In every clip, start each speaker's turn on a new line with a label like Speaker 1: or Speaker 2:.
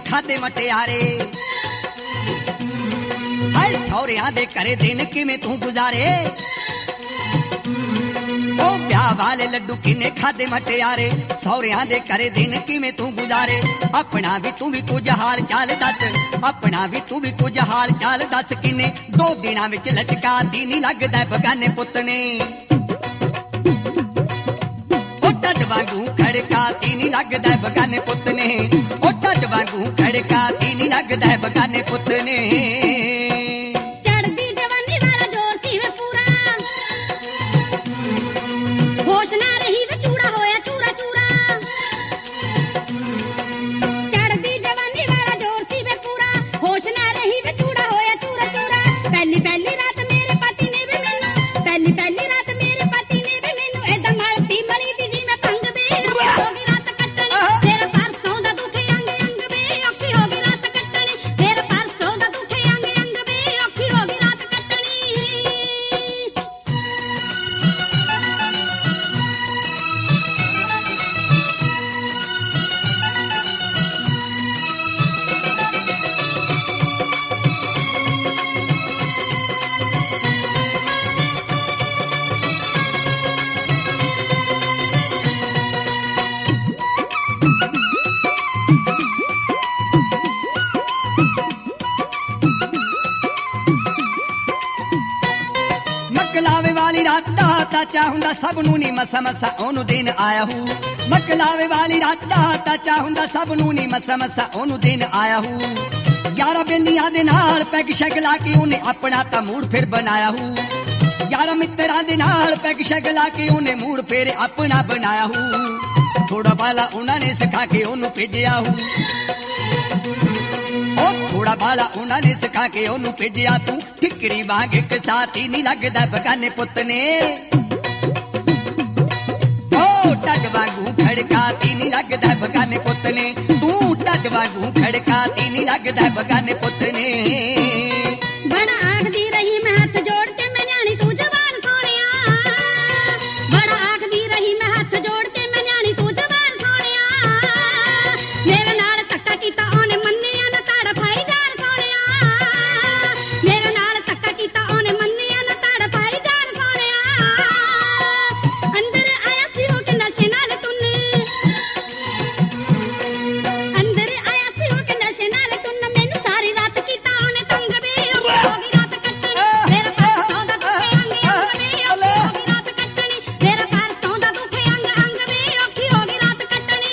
Speaker 1: खादे मटियारे। हाय सौरियां दे घरे दिन किवें तू गुजारे। ओ ब्याह वाले लड्डू किने खादे मटियारे, सौरियां दे घरे दिन किवें तू गुजारे। अपना भी तू भी कुछ हाल चाल दस, अपना भी तू भी कुछ हाल चाल दस। किने 2 दिनां विच लचकाती नी लगदा बगाने पुत्त ने। ओ टज वांगू खड़काती नी लगदा बगाने पुत्त ने। ओ टज वांगू खड़काती नी लगदा बगाने पुत्त ने।
Speaker 2: होश ना रही वे चूड़ा होया चूरा चूरा। चढ़दी जवानी वाला जोर सी वे पूरा, होश ना रही वे चूड़ा होया चूरा चूरा। पहली पहली रात मेरे पति ने वे मैनू, पहली पहली रात मेरे पति ने वे मैनू ऐदा मलती मरी दी जी मैं पंग बे। औखी होगी रात कटनी तेरे परसों दा दुखे अंग अंग बे। औखी होगी रात कटनी तेरे परसों दा दुखे अंग अंग बे। औखी होगी रात कटनी।
Speaker 1: मकलावे वाली रात दा चाचा हुंदा सब नूं नी मसा मसा ओनू दिन आया हूं। मकलावे वाली रात दा चाचा हुंदा सब नूं नी मसा मसा ओनू दिन आया हूं। 11 बेलियां दे नाल पैग शैग ला के ओने अपना ता मूड फिर बनाया हूं। 11 मित्तरां दे नाल पैग शैग ला के ओने मूड फिर अपना बनाया हूं। थोड़ा बाला उन्हां ने सिखा के ओनू भेजिया हूं। ओ थोड़ा बाला उन्हां ने सिखा के ओनू भेजिया तू। ठिकरी वांग इक साथी नी लगदा बगाने पुत्त ने। ओ टज वांगू खड़काती नी लगदा बगाने पुत्त ने। तू टज वांगू खड़काती नी लगदा बगाने पुत्त ने।
Speaker 2: बड़ा आखदी रही मैं हाथ जोड़ के मैं न्याणी तू जवान सोहणिया। बड़ा आखदी रही मैं हाथ जोड़ के मैं न्याणी तू जवान सोहणिया। मेरे नाल धक्का कीता ओने मन्निया ना ताड़ पाई जान सोहणिया। मेरे नाल धक्का कीता ओने मन्निया ना ताड़ पाई जान सोहणिया। अंदर आया सी हो के नशे नाल तुन्ने, अंदर आया सी हो के नशे नाल तुन्ने। मैनू सारी रात कीता ओने तंग बे। औखी होगी रात कटनी तेरे परसों दा दुखे अंग अंग बे। औखी होगी रात कटनी तेरे परसों दा दुखे अंग अंग बे। औखी होगी रात कटनी।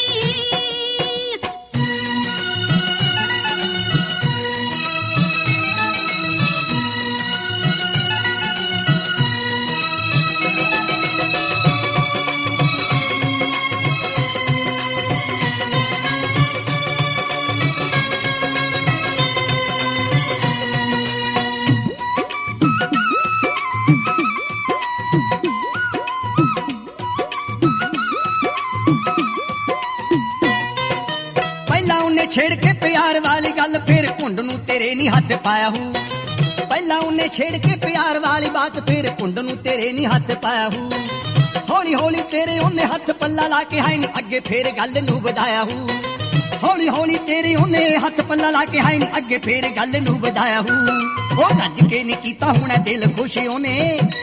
Speaker 1: पहला उन्हें छेड़ के प्यार वाली गल फिर कुंड नूं तेरे नी हथ पाया हूं। पहला उन्हें छेड़ के प्यार वाली बात फिर कुंड नूं तेरे नी हथ पाया हूं। हौली हौली तेरे उन्हें हथ पल्ला ला के हाय नी अगे फिर गल नूं वधाया हूं। हौली हौली तेरे उन्हें हथ पल्ला ला के हाय नी अगे फिर गल नूं वधाया हूं। ओ रज के नी कीता हुणे दिल खुश ओने।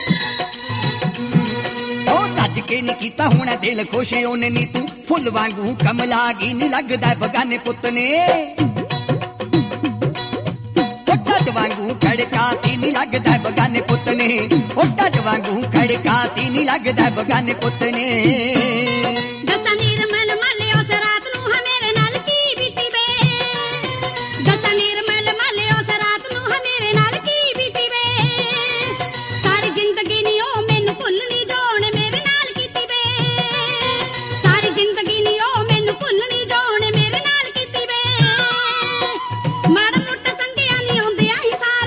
Speaker 1: ओ रज के नी कीता हुणे दिल खुश ओने। नी तू फुल वांगू कमला गी नी लगदा बगाने पुत्त ने। ओ टज वांगू खड़काती नी लगदा बगाने पुत्त ने। ओ टज वांगू खड़काती नी लगदा बगाने पुत्त ने।
Speaker 2: दसा निर्मल माले उस रात नूं हा मेरे नाल की बीती बे। दसा निर्मल माले उस रात नूं हा मेरे नाल की बीती बे। सारी जिंदगी नी ओ मैनू भुलनी जो ओने मेरे नाल कीती बे। सारी जिंदगी नी ओ मैनू भुलनी जो ओने मेरे नाल कीती बे। माड़ा मोटा संगिया नी आउंदिया ही सार,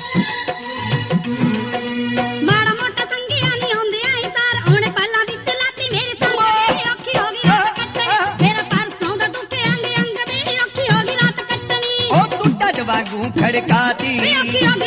Speaker 2: माड़ा मोटा संगिया नी आउंदिया ही सार। ओने पल्ला विच लाती मेरी संग बे। औखी होगी रात कटनी मेरे परसों दा दुखे अंग अंग बे। औखी होगी रात कटनी
Speaker 1: ओ तू टज वांगू खड़काती
Speaker 2: औखी होगी